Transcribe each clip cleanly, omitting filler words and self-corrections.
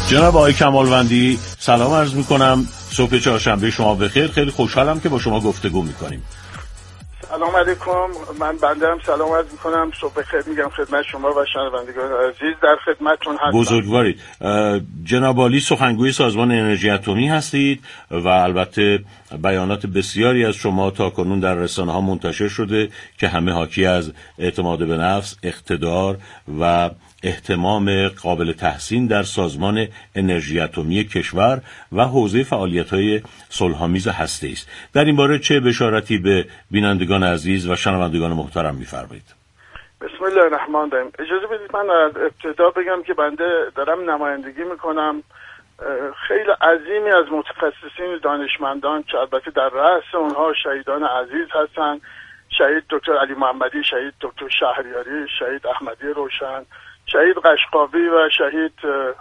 جناب آقای کمالوندی سلام عرض میکنم. صبح چهارشنبه شما بخیر. خیلی خوشحالم که با شما گفتگو میکنیم. سلام علیکم. من بنده هم سلام عرض میکنم. صبح بخیر میگم خدمت شما و شنوندگان عزیز. در خدمتتون هستم. بزرگوارید. جناب عالی سخنگوی سازمان انرژی اتمی هستید و البته بیانات بسیاری از شما تاکنون در رسانه ها منتشر شده که همه حاکی از اعتماد به نفس، اقتدار و اهتمام قابل تحسین در سازمان انرژی اتمی کشور و حوزه فعالیت‌های صلح‌آمیز هسته‌ای است. در این باره چه بشارتی به بینندگان عزیز و شنوندگان محترم می‌فرمایید؟ بسم الله الرحمن الرحیم. اجازه بدید من از ابتدا بگم که بنده دارم نمایندگی میکنم خیلی عظیمی از متخصصین دانشمندان که البته در رأس اونها شهیدان عزیز هستند. شهید دکتر علی محمدی، شهید دکتر شهریاری، شهید احمدی روشن، شهید قشقابی و شهید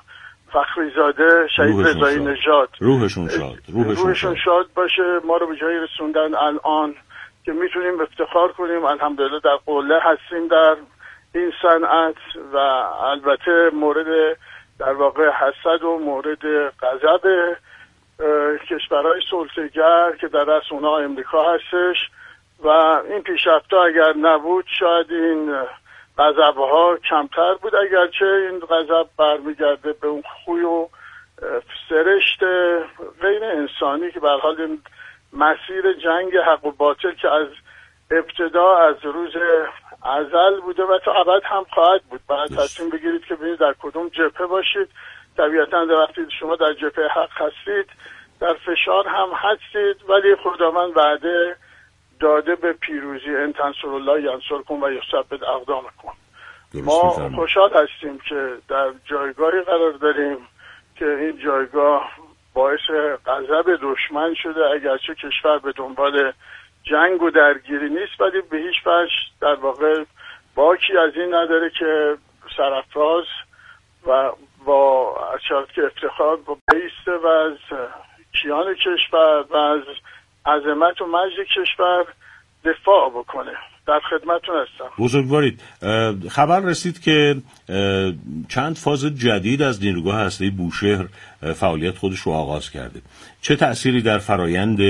فخریزاده، شهید رضایی نژاد. روحشون شاد باشه. ما رو به جایی رسوندن الان که میتونیم افتخار کنیم الحمدلله در قله هستیم در این صنعت. و البته مورد در واقع حسد و مورد غضب کشورهای صلح‌طلب که در رأس اونها امریکا هستش و این پیشرفت‌ها اگر نبود شاید این غضب‌ها کمتر بود، اگرچه این غضب برمیگرده به اون خوی و سرشت غیر انسانی که به هر حال این مسیر جنگ حق و باطل که از ابتدا از روز ازل بوده و تا ابد هم خواهد بود. باید تصمیم بگیرید که ببینید در کدوم جبهه باشید. طبیعتاً وقتی شما در جبهه حق هستید در فشار هم هستید، ولی خداوند وعده داده به پیروزی. ان تنصروا الله ینصرکم و یثبت اقدامکم. ما خوشحال هستیم که در جایگاهی قرار داریم که این جایگاه باعث غضب دشمن شده، اگرچه کشور به دنبال جنگ و درگیری نیست، ولی به هیچ وجه در واقع باکی از این نداره که سرافراز و با اشارت که افتخار با بیسته و از کیان کشور و از عظمت و مجد کشور دفاع بکنه. در خدمتتون هستم. بزرگوارید. خبر رسید که چند فاز جدید از نیروگاه هسته‌ای بوشهر فعالیت خودش رو آغاز کرده. چه تأثیری در فرایند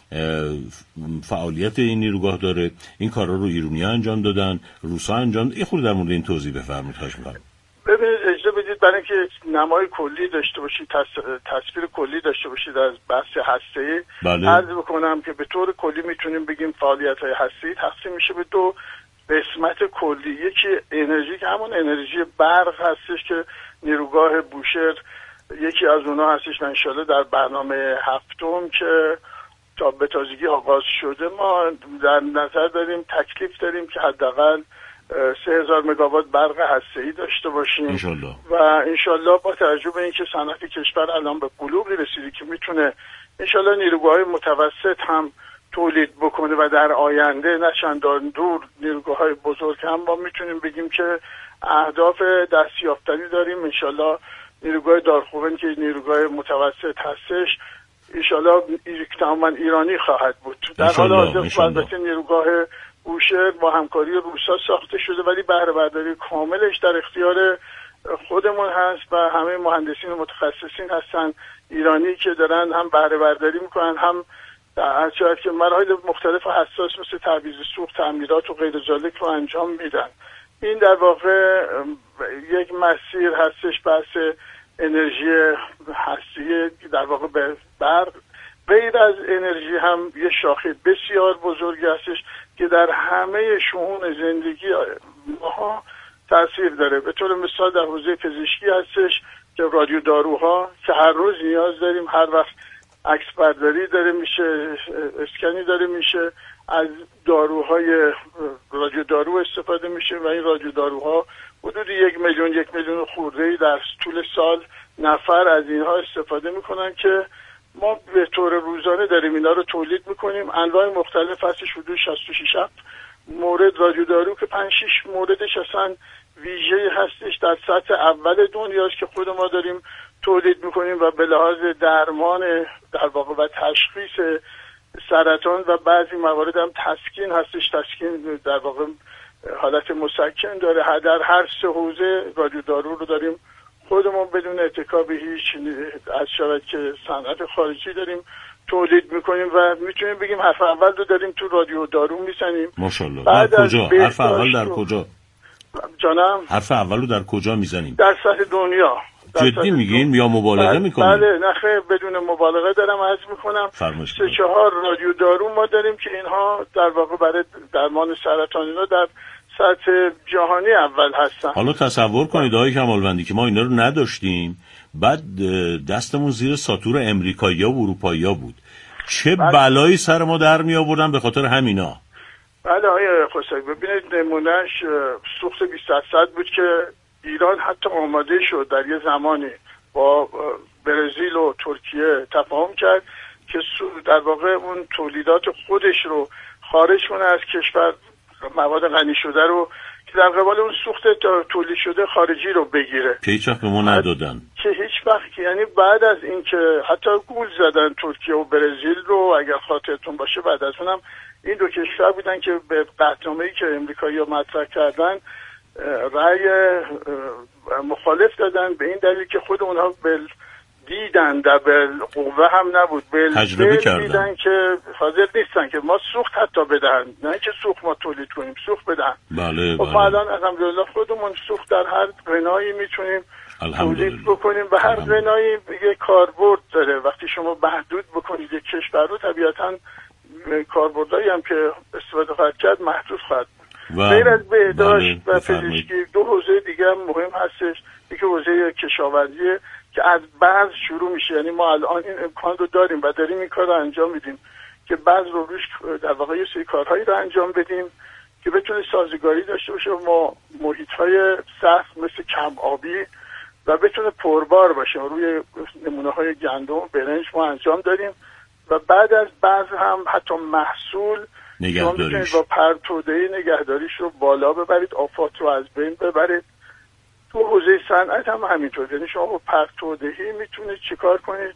فعالیت این نیروگاه داره؟ این کارا رو ایرانی‌ها انجام دادن، روس‌ها انجام دادن؟ خود در مورد این توضیح بفرمایید خواهش می‌کنم. ببینید اجازه بدید برای اینکه نمای کلی داشته باشید، تصویر کلی داشته باشید از بحث هسته‌ای، عرض بکنم که به طور کلی میتونیم بگیم فعالیت‌های هسته‌ای تقسیم میشه به دو قسمت کلی. یکی انرژی که همون انرژی برق هستش که نیروگاه بوشهر یکی از اونها هستش و انشالله در برنامه هفتم که تا به تازگی آغاز شده ما در نظر داریم تکلیف داریم که حداقل 3000 مگاوات برق هسته‌ای داشته باشیم انشالله. و انشالله با توجه به اینکه صنعت کشور الان به بلوغی رسیده که میتونه انشالله نیروگاه‌های متوسط هم تولید بکنه و در آینده نه چندان دور نیروگاه‌های بزرگ هم ما میتونیم بگیم که اهداف دستیافتنی داریم. انشالله نیروگاه دارخوبن که نیروگاه متوسط هستش انشالله تماما ایرانی خواهد بود. در حال حاضر البته نیروگاه بوشهر با همکاری روسا ساخته شده ولی بهره برداری کاملش در اختیار خودمون هست و همه مهندسین و متخصصین هستن ایرانی که دارن هم بهره برداری میکنن هم در صورت که مراحل مختلف و حساس مثل تعویض سوخت، تعمیرات و غیر ذالک رو انجام میدن. این در واقع یک مسیر هستش بحث انرژی هسته‌ای در واقع به برق. غیر از انرژی هم یه شاخه بسیار بزرگی هستش که در همه شؤون زندگی ما تاثیر داره. به طور مثال در حوزه پزشکی هستش که رادیو داروها که هر روز نیاز داریم، هر وقت عکس برداری داره میشه، اسکنی داره میشه، از داروهای رادیو دارو استفاده میشه و این رادیو داروها حدود 1 میلیون خورده‌ای در طول سال نفر از اینها استفاده میکنن که ما به طور روزانه داریم اینا رو تولید میکنیم. انواع مختلف هستش، حدود 66 مورد رادیو دارو که 5-6 موردش اصلا ویژه هستش در سطح اول دنیاست که خود ما داریم تولید میکنیم و به لحاظ درمان در واقع و تشخیص سرطان و بعضی موارد هم تسکین هستش. تسکین در واقع حالت مسکن داره. در هر سه حوزه رادیو دارو رو داریم خودمون بدون اتکا به هیچ از شبکه صنعت خارجی داریم تولید میکنیم و میتونیم بگیم حرف اول رو داریم تو رادیو دارو میزنیم. ماشاءالله. در کجا؟ حرف اول در کجا؟ جانم؟ حرف اول رو در کجا میزنیم؟ در سطح دنیا. جدی میگین یا مبالغه میکنیم؟ بله نه بدون مبالغه دارم عرض میکنم. 3-4 رادیو دارو ما داریم که اینها در واقع برای درمان سرطان اینا در سطح جهانی اول هستن. حالا تصور کنید آقای کمالوندی که ما اینا رو نداشتیم، بعد دستمون زیر ساتور امریکایی‌ها و اروپایی‌ها بود، چه بلایی سر ما در می آوردن به خاطر همینا. بله آقای خسروی، ببینید نمونهش سوخت 20% بود که ایران حتی آماده شد در یه زمانی با برزیل و ترکیه تفاهم کرد که در واقع اون تولیدات خودش رو خارج کنه از کشور، مواد غنی شده رو که در قبال اون سوخت تولید شده خارجی رو بگیره که هیچ وقت به ما ندادن، که هیچ وقت، یعنی بعد از اینکه حتی گول زدن ترکیه و برزیل رو اگر خاطرتون باشه، بعد از اونم این دو کشور بودن که به قطعنامه‌ای که امریکایی‌ها مطرح کردن رأی مخالف دادن به این دلیل که خود اونها دیدن در قوه هم نبود، تجربه کردن، دیدن که حاضر نیستن که ما سوخت حتی بدهن، نه که سوخت ما تولید کنیم، سوخت بدهن. بله خب الان الحمدلله خودمون سوخت در هر غنایی میتونیم تولید بکنیم و هر غنایی یه کاربرد داره. وقتی شما محدود بکنید یک کشور رو، طبیعتاً کاربردهایی هم که استفاده خواهد کرد محدود خواهد بود. غیر از بهداشت و پزشکی، دو حوزه دیگه هم مهم هستش. یکی حوزه کشاورزی که از بعض شروع میشه، یعنی ما الان این امکان رو داریم و داریم این کار رو انجام میدیم که بعض رو روش در واقع یه سری کارهایی رو انجام بدیم که بتونه سازگاری داشته باشه با محیط‌های سخت مثل کم آبی و بتونه پربار باشه. روی نمونه‌های گندم، برنج ما انجام داریم و بعد از بعض هم حتی محصول نگهداریش با پرتوده‌ای نگهداریش رو بالا ببرید، آفات رو از بین ببرید. تو حوزه صنعت هم همینطور، یعنی شما با پرتودهی میتونید چیکار کنید؟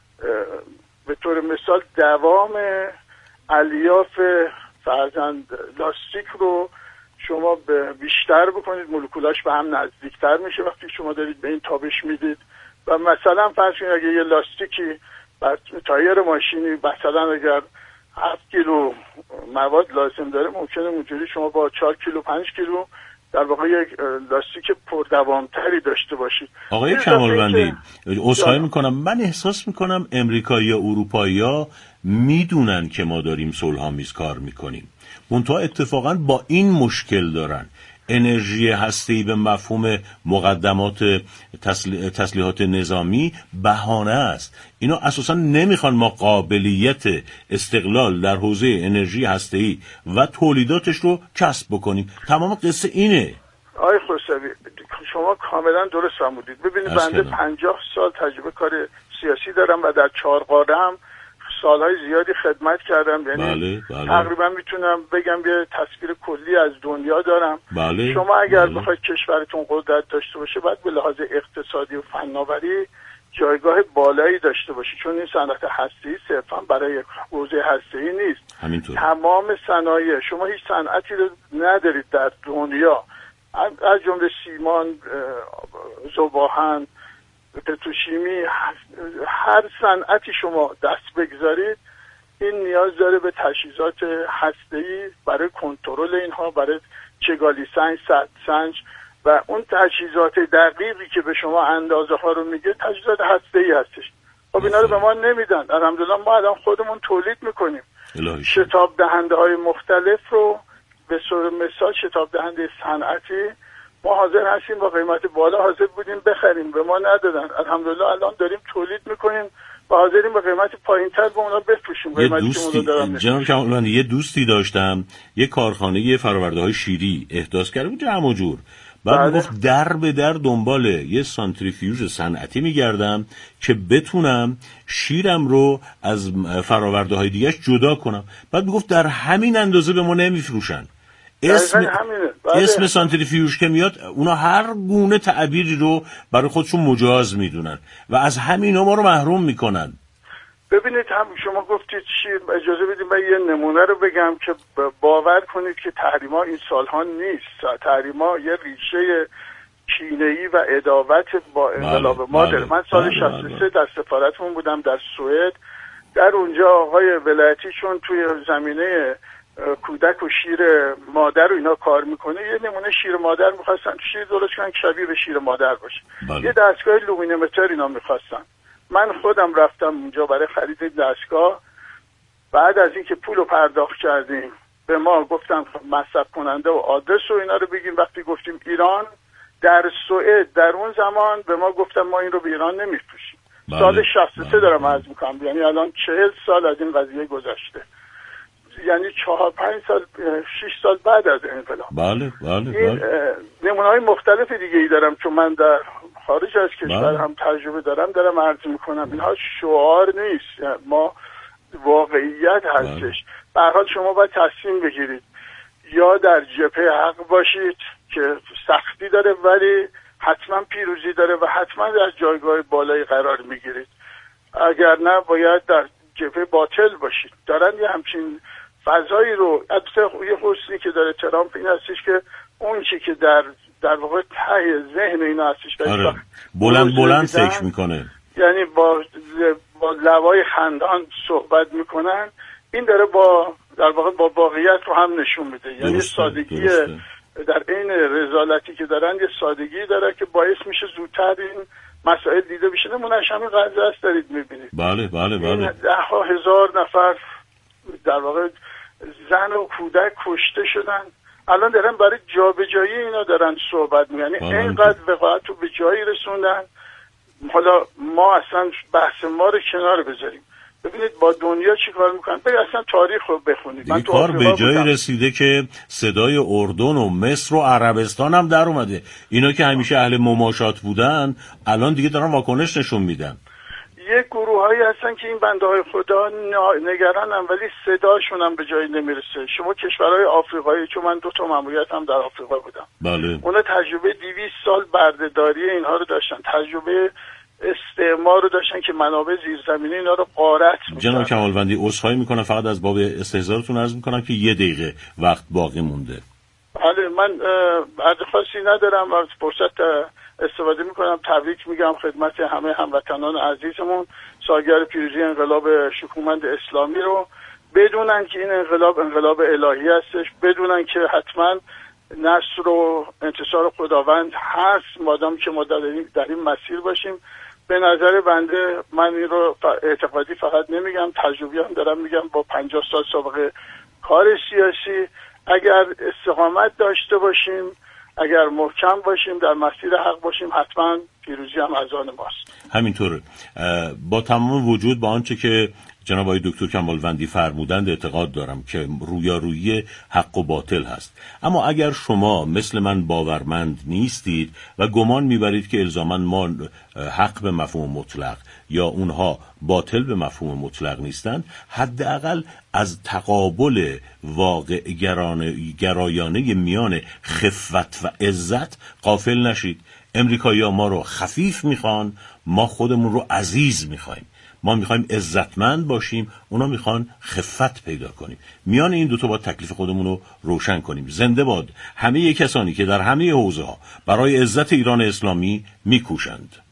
به طور مثال دوام الیاف فرزند لاستیک رو شما بیشتر بکنید، مولکولاش به هم نزدیکتر میشه وقتی شما دارید به این تابش میدید. و مثلا فرض کنید اگه یه لاستیکی بر تایر ماشینی مثلا اگر 7 کیلو مواد لازم داره، ممکنه اونجوری شما با 4 کیلو 5 کیلو در واقع یک لاستیک پردوامتری داشته باشید. آقای کمالوندی، عذرخواهی میکنم، من احساس میکنم امریکایی و اروپایی‌ها میدونن که ما داریم صلح‌آمیز کار میکنیم، منتها اتفاقا با این مشکل دارن. انرژی هسته‌ای به مفهوم مقدمات تسلیحات نظامی بهانه است. اینا اساسا نمیخوان ما قابلیت استقلال در حوزه انرژی هسته‌ای و تولیداتش رو کسب بکنیم. تمام قصه اینه. آقای خسروی، شما کاملا درست فرمودید. ببینید بنده 50 سال تجربه کار سیاسی دارم و در 4 قاره هم سالهای زیادی خدمت کردم، یعنی تقریبا میتونم بگم یه تصویر کلی از دنیا دارم. شما اگر بخواید کشورتون قدرت داشته باشه، باید به لحاظ اقتصادی و فناوری جایگاه بالایی داشته باشه، چون این صنعت هسته‌ای صرفا برای حوزه هسته‌ای نیست. همینطور تمام صنایع، شما هیچ صنعتی رو ندارید در دنیا از جمله سیمان، ذوب‌آهن، پتروشیمی، هر صنعتی شما دست بگذارید این نیاز داره به تجهیزات هسته‌ای برای کنترل اینها، برای چگالی سنج، سنج و اون تجهیزات دقیقی که به شما اندازه ها رو میگه تجهیزات هسته‌ای هستش. خب اینا رو به ما نمیدن. الحمدلله ما الان خودمون تولید میکنیم. شتاب دهنده های مختلف رو به صورت مثال شتاب دهنده صنعتی ما حاضر هستیم با قیمت بالا حاضر بودیم بخریم، به ما ندادن. الحمدلله الان داریم تولید میکنیم و حاضریم با قیمت پایینتر به اونا بفروشیم. جناب کمالوندی، یه دوستی داشتم یه کارخانه فرآورده‌های شیری احداث کرده بود جمع و جور. بعد میگفت در به در دنبال یه سانتریفیوژ صنعتی میگردم که بتونم شیرم رو از فرآورده‌های دیگه‌اش جدا کنم. بعد میگفت در همین اندازه به ما نمیفروشن. اسم سانتریفیوژ که میاد اونا هر گونه تعبیری رو برای خودشون مجاز میدونن و از همینا ما رو محروم میکنن. ببینید هم شما گفتید شیر، اجازه بدید من یه نمونه رو بگم که باور کنید که تحریما این سالها نیست. تحریما یه ریشه کینه‌ای و عداوت با انقلاب ما داره. من سال 63 در سفارتمون بودم در سوئد. در اونجا آقای ولایتی چون توی زمینه کودک و شیر مادر و اینا کار میکنه، یه نمونه شیر مادر میخواستن، شیر درست کنن که شبیه به شیر مادر باشه. یه دستگاه لومینومتر اینا میخواستن. من خودم رفتم اونجا برای خرید دستگاه. بعد از اینکه پولو پرداخت کردیم به ما گفتن مصرف کننده و آدرس و اینا رو بگیم. وقتی گفتیم ایران، در سوئد در اون زمان به ما گفتن ما این رو به ایران نمیفروشیم. سال 63 دارم عرض میکنم، یعنی الان 40 سال از این قضیه گذشته، یعنی 4-5 سال 6 سال بعد از انقلاب. بله. نمونه‌های مختلف دیگه ای دارم چون من در خارج از کشور هم تجربه دارم عرض میکنم. اینها شعار نیست، یعنی ما واقعیت هستش. به هر حال شما باید تصمیم بگیرید، یا در جبهه حق باشید که سختی داره ولی حتما پیروزی داره و حتما در جایگاه بالایی قرار میگیرید، اگر نه باید در جبهه باطل باشید. دارن یه همچین فضایی رو، البته یه حسنی که داره ترامپ این هستش که اون چی که در واقع ته ذهن اینا هستش بلند فکر میکنه، یعنی با لوای خندان صحبت میکنن. این داره در واقع با واقعیت رو هم نشون میده. یعنی سادگی در عین رذالتی که دارن، یه سادگی داره که باعث میشه زودتر این مسائل دیده بشه. نمونهش همین غزه است دارید میبینید. بله. 10,000 نفر در واقع زن و کودک کشته شدن. الان دارن برای جابجایی اینا دارن صحبت میکنن. یعنی اینقدر وقاحت رو به جایی رسوندن. حالا ما اصلا بحث ما رو کنار بذاریم، ببینید با دنیا چی کار میکنن. اصلا تاریخ رو بخونید. این کار به جایی رسیده که صدای اردن و مصر و عربستان هم در اومده. اینا که همیشه اهل مماشات بودن الان دیگه دارن واکنش نشون میدن. یک گروهایی هستن که این بنده های خدا نگرانن ولی صداشون هم به جایی نمیرسه. شما کشورهای آفریقایی، چون من 2 تا ماموریت هم در آفریقا بودم، بله. اونا تجربه 200 سال بردهداری اینها رو داشتن، تجربه استعمار رو داشتن که منابع زیرزمینی اینا رو غارت می‌کردن. جناب کمالوندی عذرخواهی میکنم، فقط از باب استحضارتون عرض میکنم که 1 دقیقه وقت باقی مونده. بله، من عرض خاصی ندارم، از فرصت استفاده میکنم تبریک میگم خدمت همه هموطنان عزیزمون سالگرد پیروزی انقلاب شکوهمند اسلامی رو. بدونن که این انقلاب الهی هستش، بدونن که حتما نصر و انتصار خداوند هست مادام که ما در این مسیر باشیم. به نظر بنده، من این رو اعتقادی فقط نمیگم، تجربی هم دارم میگم، با 50 سال سابقه کار سیاسی، اگر استقامت داشته باشیم، اگر محکم باشیم، در مسیر حق باشیم، حتما پیروزی هم از آن ماست. همینطور. با تمام وجود با آنچه که جناب آقای دکتر کمالوندی فرمودند اعتقاد دارم که رویارویی حق و باطل هست. اما اگر شما مثل من باورمند نیستید و گمان میبرید که الزاما ما حق به مفهوم مطلق یا اونها باطل به مفهوم مطلق نیستند، حداقل از تقابل واقع گرایانه میان خفت و عزت غافل نشید. امریکایی‌ها ما رو خفیف میخوان، ما خودمون رو عزیز میخوایم. ما میخوایم عزتمند باشیم، اونا میخوان خفت پیدا کنیم. میان این 2 تا باید تکلیف خودمون رو روشن کنیم. زنده باد همه کسانی که در همه حوزه‌ها برای عزت ایران اسلامی میکوشند.